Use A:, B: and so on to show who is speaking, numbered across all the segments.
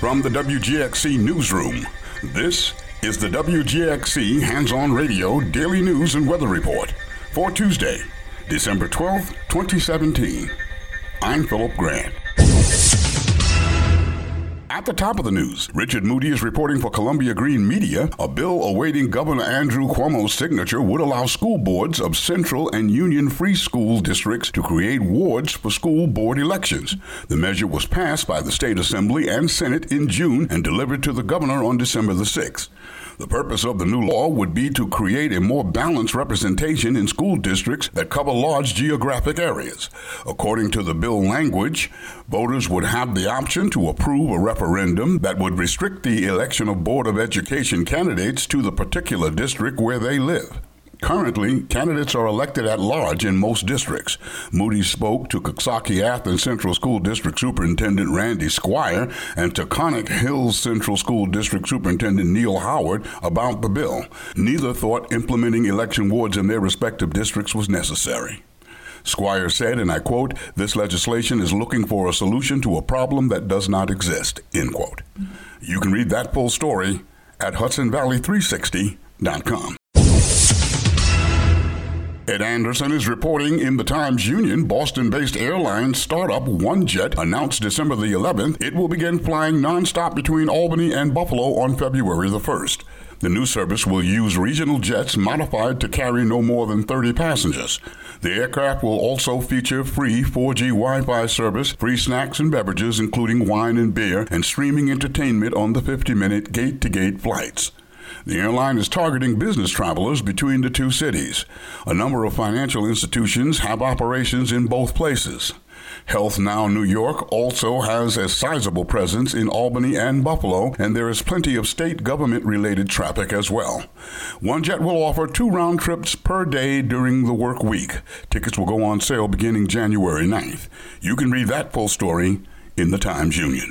A: From the WGXC Newsroom, this is the WGXC Hands-On Radio Daily News and Weather Report for Tuesday, December 12th, 2017. I'm Philip Grant. At the top of the news, Richard Moody is reporting for Columbia Green Media. A bill awaiting Governor Andrew Cuomo's signature would allow school boards of Central and Union Free School districts to create wards for school board elections. The measure was passed by the State Assembly and Senate in June and delivered to the governor on December the 6th. The purpose of the new law would be to create a more balanced representation in school districts that cover large geographic areas. According to the bill language, voters would have the option to approve a referendum that would restrict the election of Board of Education candidates to the particular district where they live. Currently, candidates are elected at large in most districts. Moody spoke to Coxsackie-Athens Central School District Superintendent Randy Squire and to Conic Hills Central School District Superintendent Neil Howard about the bill. Neither thought implementing election wards in their respective districts was necessary. Squire said, and I quote, "This legislation is looking for a solution to a problem that does not exist," end quote. You can read that full story at HudsonValley360.com. Ed Anderson is reporting in the Times-Union. Boston-based airline startup OneJet announced December the 11th it will begin flying nonstop between Albany and Buffalo on February the 1st. The new service will use regional jets modified to carry no more than 30 passengers. The aircraft will also feature free 4G Wi-Fi service, free snacks and beverages, including wine and beer, and streaming entertainment on the 50-minute gate-to-gate flights. The airline is targeting business travelers between the two cities. A number of financial institutions have operations in both places. Health Now New York also has a sizable presence in Albany and Buffalo, and there is plenty of state government-related traffic as well. OneJet will offer 2 round trips per day during the work week. Tickets will go on sale beginning January 9th. You can read that full story in the Times-Union.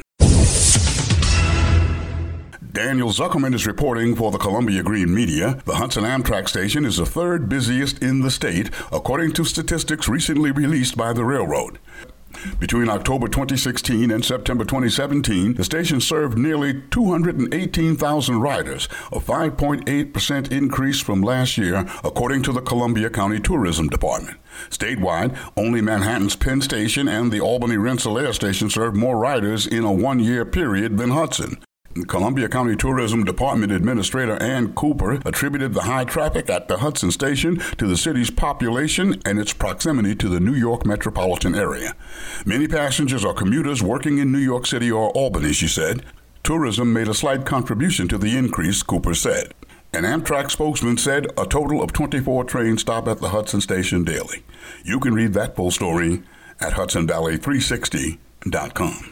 A: Daniel Zuckerman is reporting for the Columbia Green Media. The Hudson Amtrak station is the 3rd busiest in the state, according to statistics recently released by the railroad. Between October 2016 and September 2017, the station served nearly 218,000 riders, a 5.8% increase from last year, according to the Columbia County Tourism Department. Statewide, only Manhattan's Penn Station and the Albany Rensselaer station served more riders in a one-year period than Hudson. Columbia County Tourism Department Administrator Ann Cooper attributed the high traffic at the Hudson Station to the city's population and its proximity to the New York metropolitan area. Many passengers are commuters working in New York City or Albany, she said. Tourism made a slight contribution to the increase, Cooper said. An Amtrak spokesman said a total of 24 trains stop at the Hudson Station daily. You can read that full story at HudsonValley360.com.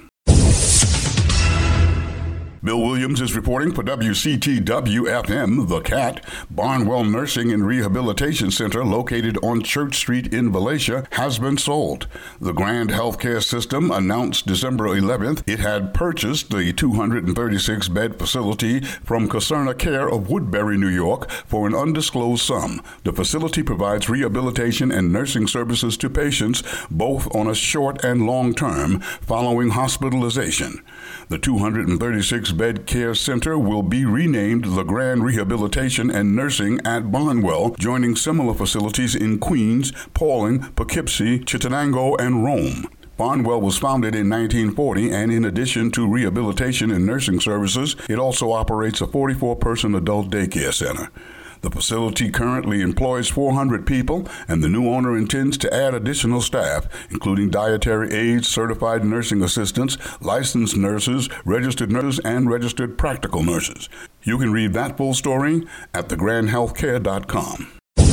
A: Bill Williams is reporting for WCTW-FM. The CAT, Barnwell Nursing and Rehabilitation Center located on Church Street in Valatia, has been sold. The Grand Healthcare System announced December 11th it had purchased the 236-bed facility from Caserna Care of Woodbury, New York, for an undisclosed sum. The facility provides rehabilitation and nursing services to patients, both on a short and long term, following hospitalization. The 236-bed care center will be renamed the Grand Rehabilitation and Nursing at Barnwell, joining similar facilities in Queens, Paulding, Poughkeepsie, Chittenango, and Rome. Barnwell was founded in 1940, and in addition to rehabilitation and nursing services, it also operates a 44-person adult daycare center. The facility currently employs 400 people, and the new owner intends to add additional staff, including dietary aides, certified nursing assistants, licensed nurses, and registered practical nurses. You can read that full story at thegrandhealthcare.com.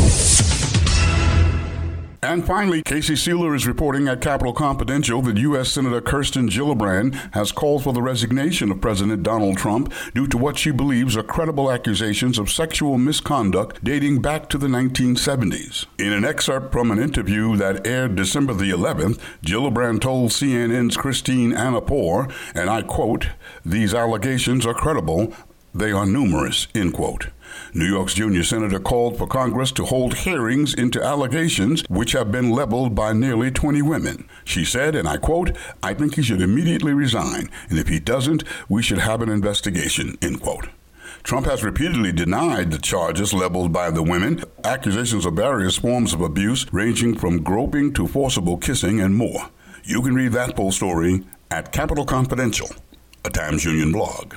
A: And finally, Casey Sealer is reporting at Capitol Confidential that U.S. Senator Kirsten Gillibrand has called for the resignation of President Donald Trump due to what she believes are credible accusations of sexual misconduct dating back to the 1970s. In an excerpt from an interview that aired December the 11th, Gillibrand told CNN's Christine Anapour, and I quote, "These allegations are credible. They are numerous, end quote. New York's junior senator called for Congress to hold hearings into allegations which have been leveled by nearly 20 women. She said, and I quote, "I think he should immediately resign, and if he doesn't, we should have an investigation," end quote. Trump has repeatedly denied the charges leveled by the women, accusations of various forms of abuse ranging from groping to forcible kissing and more. You can read that full story at Capital Confidential, a Times Union blog.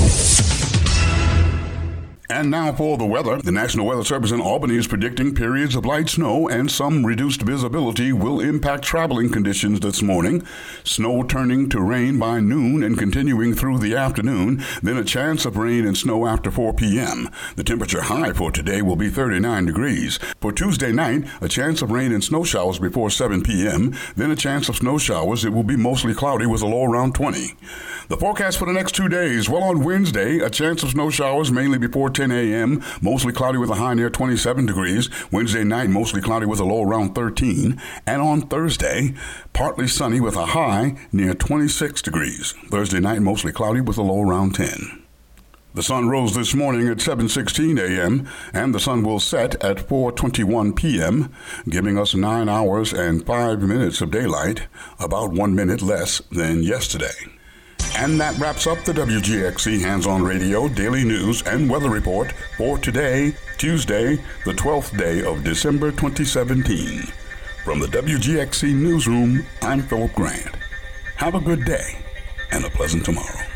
A: And now for the weather. The National Weather Service in Albany is predicting periods of light snow and some reduced visibility will impact traveling conditions this morning. Snow turning to rain by noon and continuing through the afternoon, then a chance of rain and snow after 4 p.m. The temperature high for today will be 39 degrees. For Tuesday night, a chance of rain and snow showers before 7 p.m., then a chance of snow showers. It will be mostly cloudy with a low around 20. The forecast for the next 2 days, well, on Wednesday, a chance of snow showers mainly before 10 a.m., mostly cloudy with a high near 27 degrees. Wednesday night, mostly cloudy with a low around 13. And on Thursday, partly sunny with a high near 26 degrees. Thursday night, mostly cloudy with a low around 10. The sun rose this morning at 7:16 a.m., and the sun will set at 4:21 p.m., giving us 9 hours and 5 minutes of daylight, about 1 minute less than yesterday. And that wraps up the WGXC Hands-On Radio Daily News and Weather Report for today, Tuesday, the 12th day of December 2017. From the WGXC Newsroom, I'm Philip Grant. Have a good day and a pleasant tomorrow.